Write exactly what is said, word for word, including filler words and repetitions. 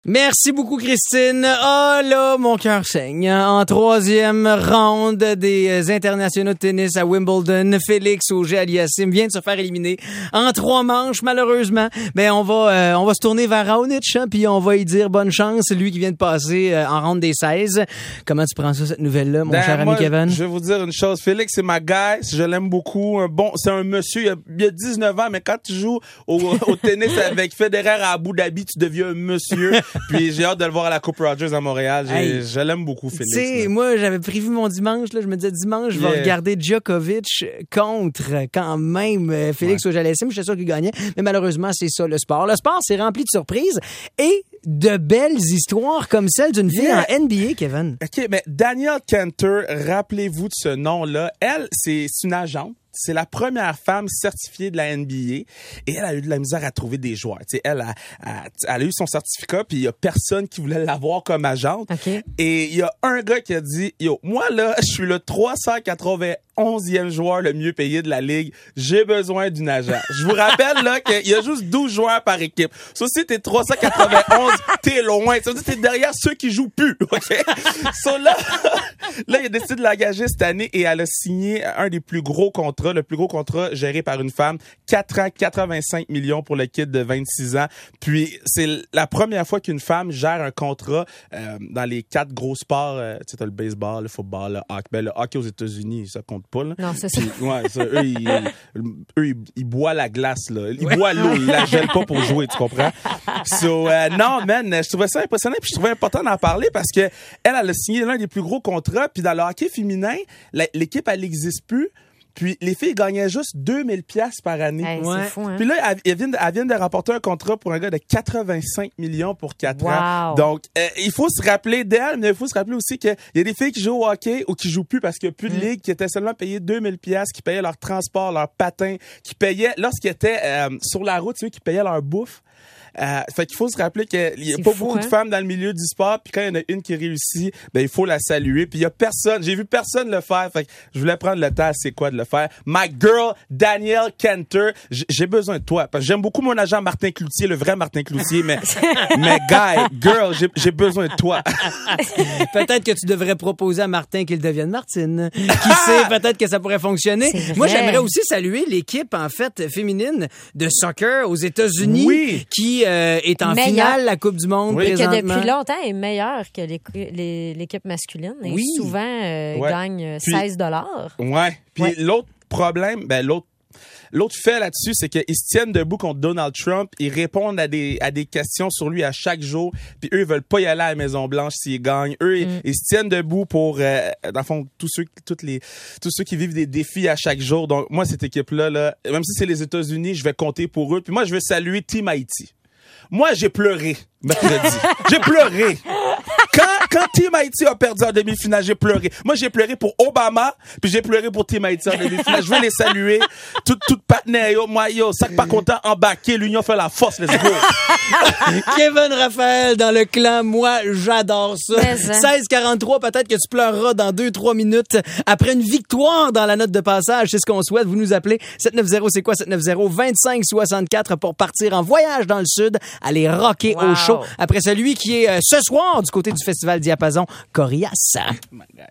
Merci beaucoup, Christine. Ah là, mon cœur saigne. En troisième round des internationaux de tennis à Wimbledon, Félix Auger-Aliassime vient de se faire éliminer en trois manches, malheureusement. Ben, on va euh, on va se tourner vers Raonic, hein, puis on va lui dire bonne chance, lui qui vient de passer euh, en ronde des seize. Comment tu prends ça, cette nouvelle-là, mon ben, cher moi, ami Kevin? Je vais vous dire une chose. Félix, c'est ma guy. Je l'aime beaucoup. Un bon, c'est un monsieur. Il a, il a dix-neuf ans, mais quand tu joues au, au tennis avec Federer à Abu Dhabi, tu deviens un monsieur. Puis j'ai hâte de le voir à la Coupe Rogers à Montréal. Hey, je l'aime beaucoup, Félix. Tu sais, moi, j'avais prévu mon dimanche. Là, je me disais dimanche, je vais yeah. regarder Djokovic contre quand même Félix ouais. Auger-Aliassime. Je suis sûr qu'il gagnait. Mais malheureusement, c'est ça le sport. Le sport, c'est rempli de surprises et de belles histoires comme celle d'une fille yeah. en N B A, Kevin. OK, mais Danielle Cantor, rappelez-vous de ce nom-là. Elle, c'est une agente. C'est la première femme certifiée de la N B A et elle a eu de la misère à trouver des joueurs. Tu sais, elle a, a, elle a eu son certificat puis il y a personne qui voulait l'avoir comme agente. Okay. Et il y a un gars qui a dit, yo, moi là, je suis le trois cent quatre-vingt-onzième joueur le mieux payé de la ligue. J'ai besoin d'une agent. Je vous rappelle là qu'il y a juste douze joueurs par équipe. So, si t'es trois cent quatre-vingt-onze, t'es loin. Ça veut dire que t'es derrière ceux qui jouent plus. OK? So là, là, il a décidé de l'engager cette année et elle a signé un des plus gros contrats. Le plus gros contrat géré par une femme, quatre ans, quatre-vingt-cinq millions pour le kid de vingt-six ans. Puis c'est la première fois qu'une femme gère un contrat euh, dans les quatre gros sports. Euh, tu sais, t'as le baseball, le football, le hockey. Ben, le hockey aux États-Unis, ça compte pas, là. Non, c'est ça. Puis, ouais, ça, eux, ils, eux, ils, ils boivent la glace, là. Ils oui. boivent l'eau, ils la gèlent pas pour jouer, tu comprends? So, euh, non, man, je trouvais ça impressionnant puis je trouvais important d'en parler parce que elle, elle a signé l'un des plus gros contrats puis dans le hockey féminin, la, l'équipe, elle n'existe plus. Puis les filles gagnaient juste deux mille piastres par année. Hey, ouais. C'est fou, hein? Puis là, elles, elles, viennent, elles viennent de rapporter un contrat pour un gars de quatre-vingt-cinq millions pour quatre wow. ans. Donc, euh, il faut se rappeler d'elle, mais il faut se rappeler aussi qu'il y a des filles qui jouent au hockey ou qui jouent plus parce qu'il n'y a plus de mm. ligue, qui étaient seulement payées deux mille piastres, qui payaient leur transport, leur patin, qui payaient, lorsqu'ils étaient euh, sur la route, c'est eux qui payaient leur bouffe. Euh, fait qu'il faut se rappeler qu'il y a c'est pas fou, beaucoup hein? de femmes dans le milieu du sport, puis quand il y en a une qui réussit, ben il faut la saluer. Puis il y a personne, j'ai vu personne le faire, fait que je voulais prendre le temps, c'est quoi de le faire. My girl, Danielle Cantor, j'ai besoin de toi, parce que j'aime beaucoup mon agent Martin Cloutier, le vrai Martin Cloutier, mais mais guy, girl, j'ai, j'ai besoin de toi. Peut-être que tu devrais proposer à Martin qu'il devienne Martine. Qui sait, peut-être que ça pourrait fonctionner. Moi, j'aimerais aussi saluer l'équipe en fait féminine de soccer aux États-Unis oui. qui Euh, est en Meilleur. finale la Coupe du Monde oui. présentement. Et que depuis longtemps est meilleure que l'équipe masculine. Et oui. souvent euh, ouais. gagne Puis, seize dollars. Ouais. Puis ouais. l'autre problème, ben l'autre L'autre fait là-dessus, c'est qu'ils se tiennent debout contre Donald Trump. Ils répondent à des à des questions sur lui à chaque jour. Puis eux, ils veulent pas y aller à la Maison-Blanche s'ils gagnent. Eux, mm. ils, ils se tiennent debout pour, euh, dans le fond, tous ceux, toutes les, tous ceux qui vivent des défis à chaque jour. Donc, moi, cette équipe-là, là, même si c'est les États-Unis, je vais compter pour eux. Puis moi, je veux saluer Team Haïti. Moi, j'ai pleuré mercredi. J'ai pleuré. Quand, quand Team Haïti a perdu en demi-finale, j'ai pleuré. Moi, j'ai pleuré pour Obama, puis j'ai pleuré pour Team Haïti en demi-finale. Je veux les saluer. Tout, tout partenaire, yo, moi, yo, sac pas content, embarqué, l'union fait la force, let's go. Kevin Raphaël dans le clan, moi, j'adore ça. seize quarante-trois, peut-être que tu pleureras dans deux trois minutes après une victoire dans la note de passage. C'est ce qu'on souhaite. Vous nous appelez sept neuf zéro, c'est quoi sept neuf zéro, vingt-cinq soixante-quatre pour partir en voyage dans le sud, aller rocker wow. au show. Après celui qui est euh, ce soir du côté du Festival Diapason, Corias.